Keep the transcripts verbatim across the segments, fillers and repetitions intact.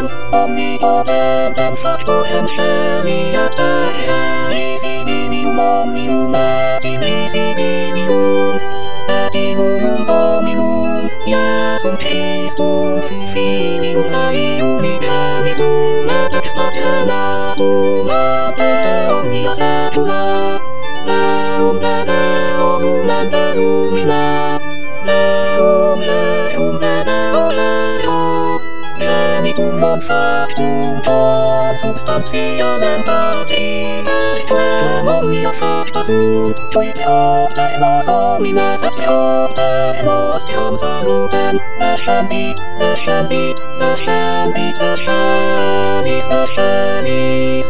omnipotent, omnipotentem factorem sceli et terra, risibinium omnium et in risibinium, et in unum Dominum, Iesum Christum, Filium Dei unigenitum, et ex paternatum, ante omnia saecula, Deum de Deum et de lumina, Deum Deum de Deo Deo, genitum non factum tot substantiam parti, quem omnia facta sunt, qui Deopter nos homines et Deopter nostrium salutem, descendit, descendit, descendit, descendis, descendis.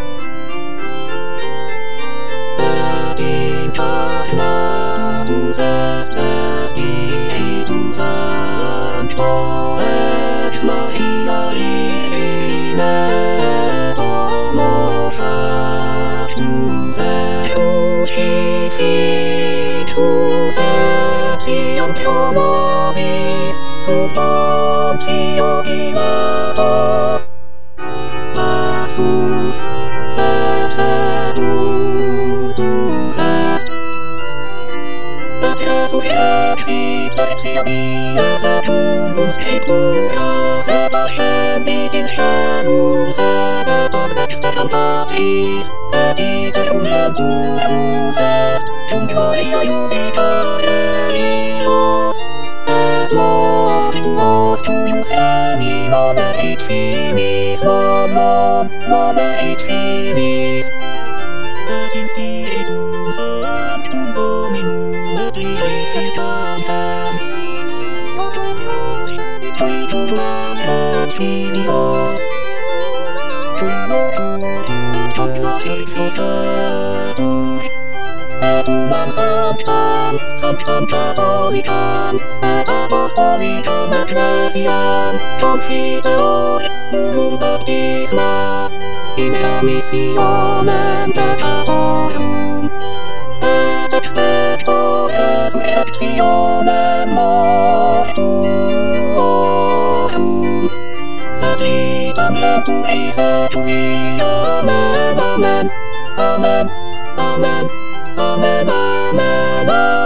Et incarnatus est Spiritus Sancto ex Maria Virgine, Homo factus ex crucifixus etiam pro nobis sub Pontio Pilato passus persecutus est, et resurrexit ipsia dies et cum scripturas et ascendit in caelum sed et ad dexteram Patris et iterum lenturus est cum gloria jubitare Ios et mortuos tuius animam et finis non non non et finis et in spiritum sanctum Dominum et vivificantem Tuitus et filios Tuitus purificatus et unam sanctam sanctam catholicam et apostolicam ecclesiam confiteor unum baptisma in remissionem peccatorum et expecto resurrectionem mortuorum et vitam lenturis etui. Amen, amen, amen, amen, amen, amen, amen.